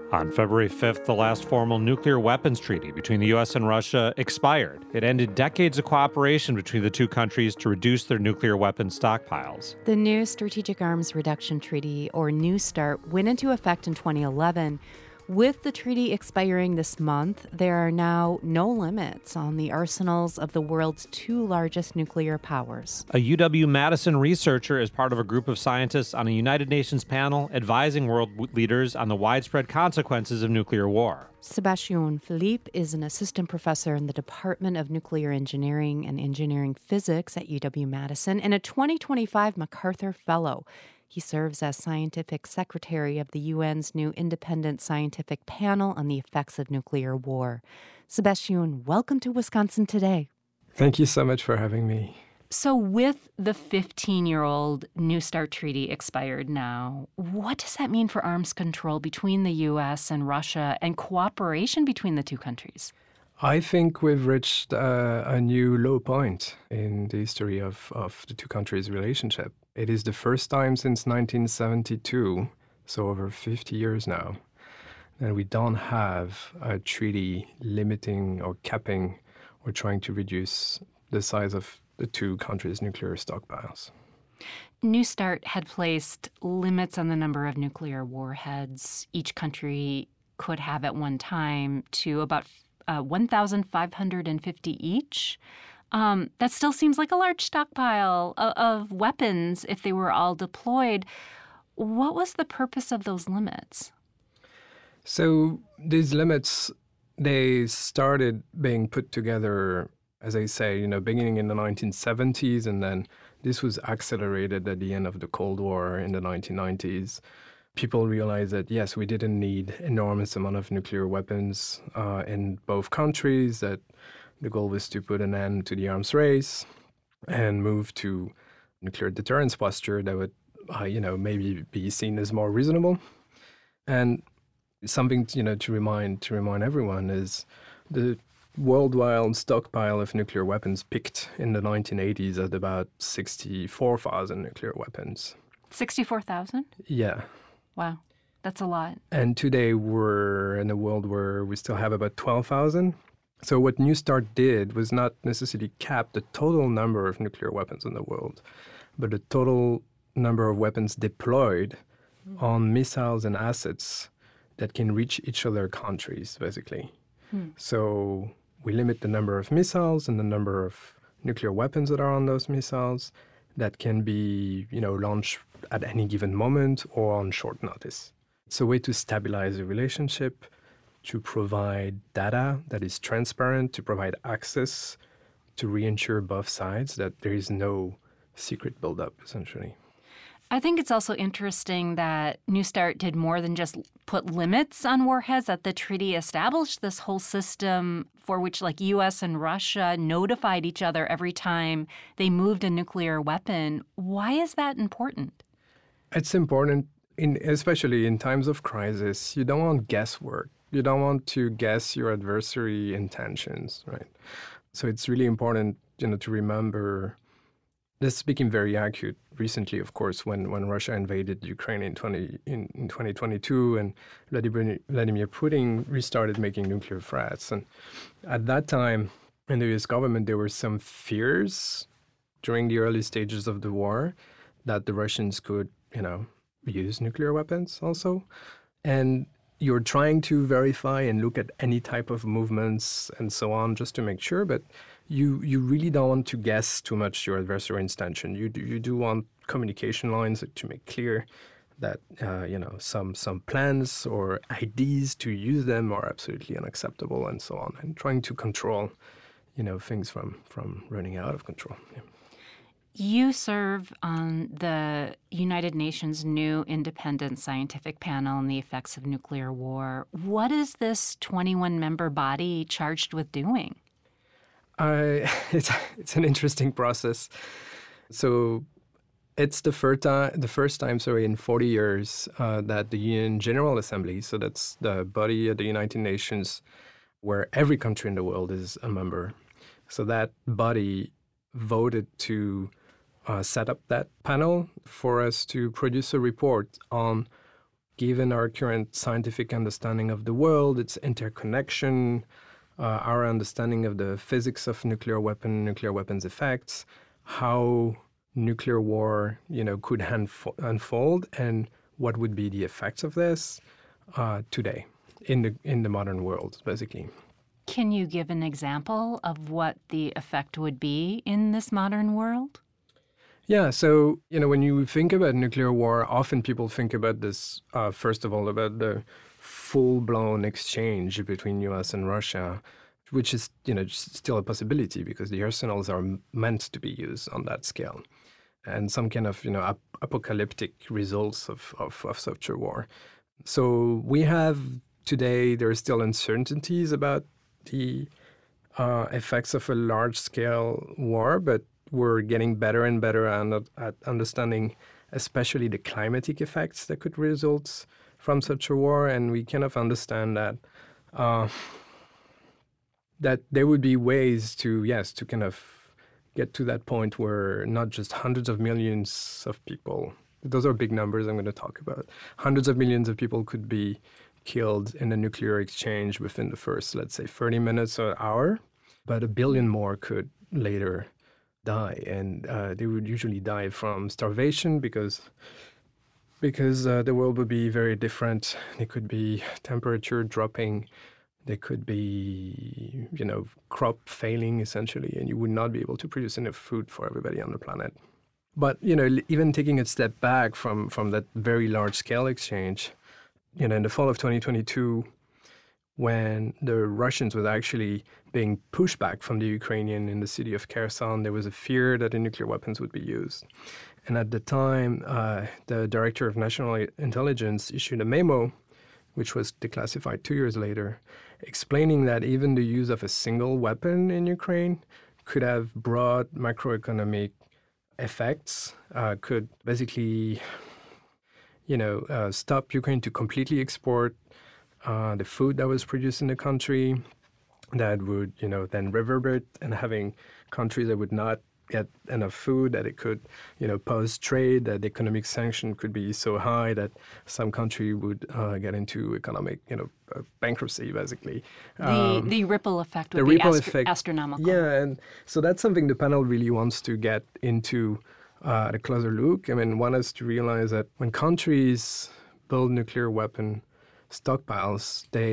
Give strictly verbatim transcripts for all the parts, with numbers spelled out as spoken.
On February fifth, the last formal nuclear weapons treaty between the U S and Russia expired. It ended decades of cooperation between the two countries to reduce their nuclear weapons stockpiles. The new Strategic Arms Reduction Treaty, or New START, went into effect in twenty eleven. With the treaty expiring this month, there are now no limits on the arsenals of the world's two largest nuclear powers. A U W-Madison researcher is part of a group of scientists on a United Nations panel advising world leaders on the widespread consequences of nuclear war. Sébastien Philippe is an assistant professor in the Department of Nuclear Engineering and Engineering Physics at U W-Madison and a twenty twenty-five MacArthur Fellow. He serves as scientific secretary of the U N's new independent scientific panel on the effects of nuclear war. Sébastien, welcome to Wisconsin Today. Thank you so much for having me. So with the fifteen-year-old New START treaty expired now, what does that mean for arms control between the U S and Russia and cooperation between the two countries? I think we've reached uh, a new low point in the history of, of the two countries' relationship. It is the first time since nineteen seventy-two, so over fifty years now, that we don't have a treaty limiting or capping or trying to reduce the size of the two countries' nuclear stockpiles. New START had placed limits on the number of nuclear warheads each country could have at one time to about uh, one thousand five hundred fifty each. Um, that still seems like a large stockpile of, of weapons if they were all deployed. What was the purpose of those limits? So these limits, they started being put together, as I say, you know, beginning in the nineteen seventies, and then this was accelerated at the end of the Cold War in the nineteen nineties. People realized that, yes, we didn't need enormous amount of nuclear weapons uh, in both countries, that the goal was to put an end to the arms race and move to nuclear deterrence posture that would, uh, you know, maybe be seen as more reasonable. And something, you know, to remind to remind everyone is the worldwide stockpile of nuclear weapons peaked in the nineteen eighties at about sixty-four thousand nuclear weapons. sixty-four thousand? Yeah. Wow, that's a lot. And today we're in a world where we still have about twelve thousand. So what New START did was not necessarily cap the total number of nuclear weapons in the world, but the total number of weapons deployed mm. on missiles and assets that can reach each other countries, basically. Mm. So we limit the number of missiles and the number of nuclear weapons that are on those missiles that can be, you know, launched at any given moment or on short notice. It's a way to stabilize the relationship, to provide data that is transparent, to provide access, to reassure both sides that there is no secret buildup, essentially. I think it's also interesting that New START did more than just put limits on warheads, that the treaty established this whole system for which, like, U S and Russia notified each other every time they moved a nuclear weapon. Why is that important? It's important, in, especially in times of crisis. You don't want guesswork. You don't want to guess your adversary intentions, right? So it's really important, you know, to remember. This became very acute recently, of course, when, when Russia invaded Ukraine in twenty in, in twenty twenty-two, and Vladimir, Vladimir Putin restarted making nuclear threats. And at that time, in the U S government, there were some fears during the early stages of the war that the Russians could, you know, use nuclear weapons also. And you're trying to verify and look at any type of movements and so on just to make sure, but you you really don't want to guess too much your adversary's intention. You do, you do want communication lines to make clear that uh, you know some some plans or ideas to use them are absolutely unacceptable and so on, and trying to control you know things from from running out of control. Yeah. You serve on the United Nations new independent scientific panel on the effects of nuclear war. What is this twenty-one member body charged with doing? Uh, it's it's an interesting process. So it's the first time, the first time, sorry, in forty years uh, that the U N General Assembly, so that's the body of the United Nations where every country in the world is a member. So that body voted to uh, set up that panel for us to produce a report on given our current scientific understanding of the world, its interconnection, uh, our understanding of the physics of nuclear weapon, nuclear weapons effects, how nuclear war, you know, could hanf- unfold, and what would be the effects of this uh, today in the in the modern world, basically. Can you give an example of what the effect would be in this modern world? Yeah, so, you know, when you think about nuclear war, often people think about this, uh, first of all, about the full-blown exchange between U S and Russia, which is, you know, still a possibility because the arsenals are meant to be used on that scale. And some kind of, you know, ap- apocalyptic results of, of, of such a war. So we have today, there are still uncertainties about the uh, effects of a large-scale war, but we're getting better and better at, at understanding especially the climatic effects that could result from such a war. And we kind of understand that uh, that there would be ways to, yes, to kind of get to that point where not just hundreds of millions of people, those are big numbers I'm going to talk about, hundreds of millions of people could be killed in a nuclear exchange within the first, let's say, thirty minutes or an hour, but a billion more could later die, and uh, they would usually die from starvation because because uh, the world would be very different. There could be temperature dropping, there could be, you know, crop failing essentially, and you would not be able to produce enough food for everybody on the planet. But, you know, even taking a step back from from that very large scale exchange, you know, in the fall of twenty twenty-two, when the Russians were actually being pushed back from the Ukrainian in the city of Kherson, there was a fear that the nuclear weapons would be used. And at the time, uh, the Director of National Intelligence issued a memo, which was declassified two years later, explaining that even the use of a single weapon in Ukraine could have broad macroeconomic effects, uh, could basically, you know, uh, stop Ukraine to completely export Uh, the food that was produced in the country, that would, you know, then reverberate, and having countries that would not get enough food, that it could, you know, pose trade, that the economic sanction could be so high that some country would uh, get into economic, you know, uh, bankruptcy, basically. The Um, the ripple effect would the be ripple astro- effect, astronomical. Yeah, and so that's something the panel really wants to get into uh, at a closer look. I mean, want us to realize that when countries build nuclear weapon stockpiles, they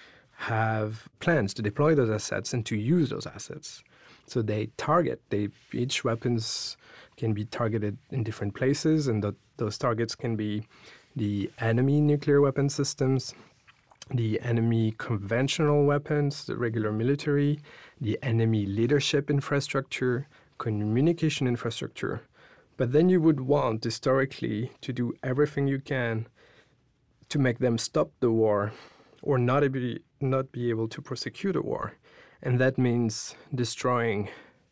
have plans to deploy those assets and to use those assets. So they target, they each weapons can be targeted in different places, and the, those targets can be the enemy nuclear weapon systems, the enemy conventional weapons, the regular military, the enemy leadership infrastructure, communication infrastructure. But then you would want, historically, to do everything you can to make them stop the war or not be, not be able to prosecute a war. And that means destroying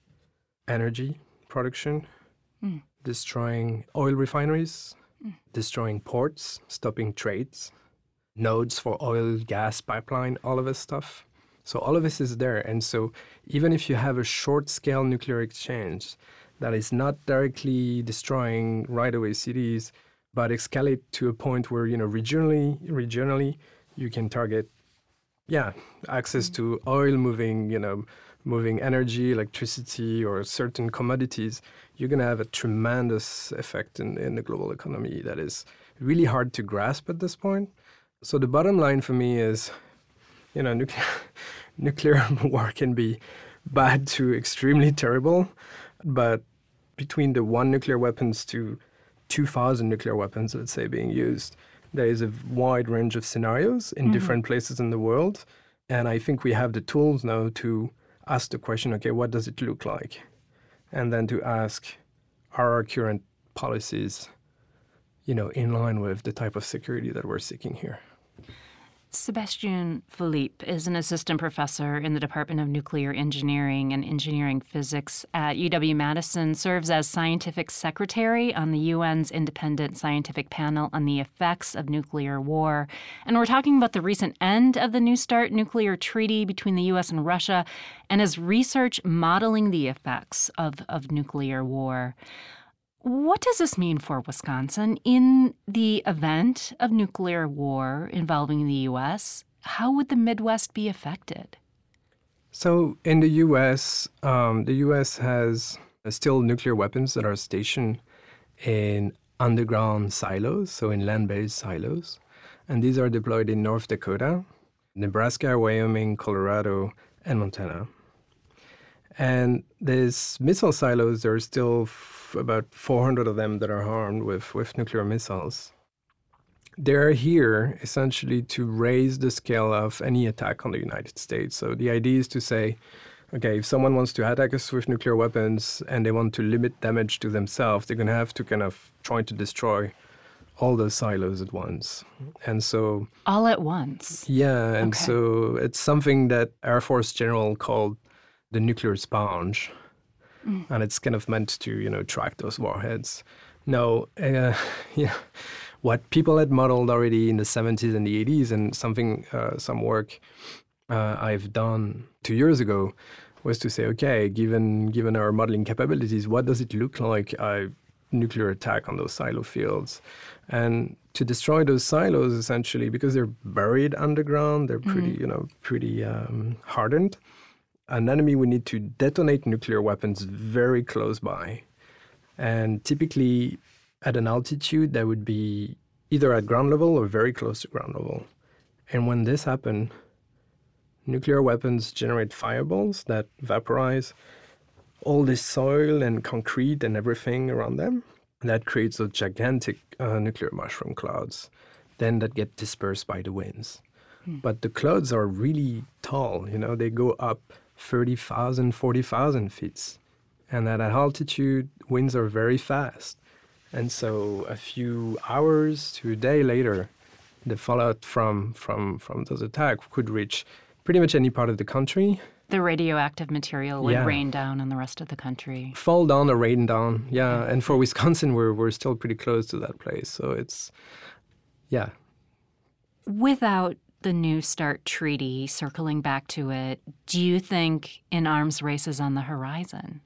energy production, mm. destroying oil refineries, mm. destroying ports, stopping trades, nodes for oil, gas pipeline, all of this stuff. So all of this is there. And so even if you have a short-scale nuclear exchange that is not directly destroying right-away cities, but escalate to a point where, you know, regionally, regionally, you can target, yeah, access mm. to oil moving, you know, moving energy, electricity, or certain commodities, you're going to have a tremendous effect in, in the global economy that is really hard to grasp at this point. So the bottom line for me is, you know, nuclear, nuclear war can be bad to extremely terrible, but between the one nuclear weapons to two thousand nuclear weapons, let's say, being used, there is a wide range of scenarios in mm-hmm. different places in the world. And I think we have the tools now to ask the question, okay, what does it look like? And then to ask, are our current policies, you know, in line with the type of security that we're seeking here? Sébastien Philippe is an assistant professor in the Department of Nuclear Engineering and Engineering Physics at U W-Madison, serves as scientific secretary on the U N's Independent Scientific Panel on the Effects of Nuclear War. And we're talking about the recent end of the New START nuclear treaty between the U S and Russia, and his research modeling the effects of, of nuclear war. What does this mean for Wisconsin? In the event of nuclear war involving the U S, how would the Midwest be affected? So in the U S, um, the U S has still nuclear weapons that are stationed in underground silos, so in land-based silos. And these are deployed in North Dakota, Nebraska, Wyoming, Colorado, and Montana. And these missile silos, there are still f- about four hundred of them that are armed with, with nuclear missiles. They're here essentially to raise the scale of any attack on the United States. So the idea is to say, okay, if someone wants to attack us with nuclear weapons and they want to limit damage to themselves, they're going to have to kind of try to destroy all those silos at once. And so... All at once? Yeah, and okay. so it's something that Air Force General called the nuclear sponge. Mm. And it's kind of meant to, you know, track those warheads. No, uh, yeah, what people had modeled already in the seventies and the eighties, and something, uh, some work uh, I've done two years ago, was to say, okay, given given our modeling capabilities, what does it look like a nuclear attack on those silo fields? And to destroy those silos, essentially, because they're buried underground, they're pretty, mm-hmm. you know, pretty um, hardened. An enemy would need to detonate nuclear weapons very close by. And typically at an altitude that would be either at ground level or very close to ground level. And when this happens, nuclear weapons generate fireballs that vaporize all this soil and concrete and everything around them. That creates those gigantic uh, nuclear mushroom clouds, then that get dispersed by the winds. Hmm. But the clouds are really tall, you know, they go up thirty thousand, forty thousand feet. And at that altitude, winds are very fast. And so a few hours to a day later, the fallout from, from, from those attacks could reach pretty much any part of the country. The radioactive material would yeah. rain down on the rest of the country. Fall down or rain down, yeah. And for Wisconsin, we're we're still pretty close to that place. So it's, yeah. Without the New START treaty, circling back to it, do you think an arms race is on the horizon?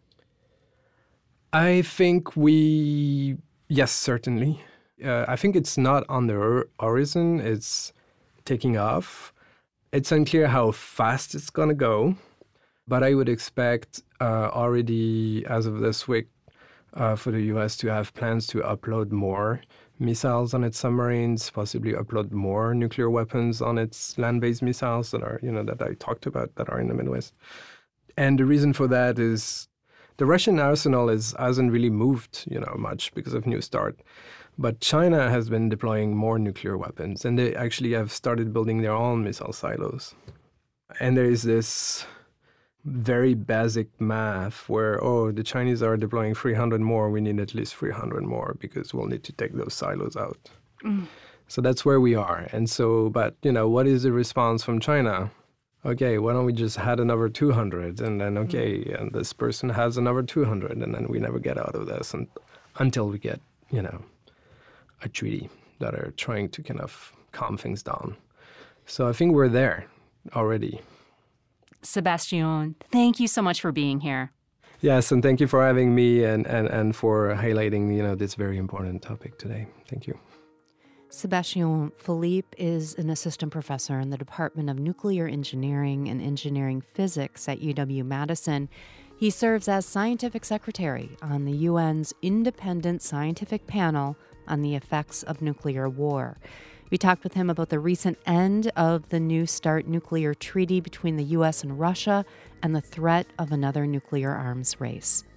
I think we, yes, certainly. Uh, I think it's not on the horizon. It's taking off. It's unclear how fast it's going to go, but I would expect uh, already as of this week uh, for the U S to have plans to upload more missiles on its submarines, possibly upload more nuclear weapons on its land-based missiles that are, you know, that I talked about that are in the Midwest. And the reason for that is the Russian arsenal is, hasn't really moved, you know, much because of New START. But China has been deploying more nuclear weapons, and they actually have started building their own missile silos. And there is this very basic math where, oh, the Chinese are deploying three hundred more, we need at least three hundred more because we'll need to take those silos out. Mm. So that's where we are. And so, but, you know, what is the response from China? Okay, why don't we just add another two hundred? And then, okay, mm. and this person has another two hundred, and then we never get out of this and, until we get, you know, a treaty that are trying to kind of calm things down. So I think we're there already. Sebastian, thank you so much for being here. Yes, and thank you for having me and, and, and for highlighting, you know, this very important topic today. Thank you. Sebastian Philippe is an assistant professor in the Department of Nuclear Engineering and Engineering Physics at U W-Madison. He serves as scientific secretary on the U N's Independent Scientific Panel on the Effects of Nuclear War. We talked with him about the recent end of the New START nuclear treaty between the U S and Russia and the threat of another nuclear arms race.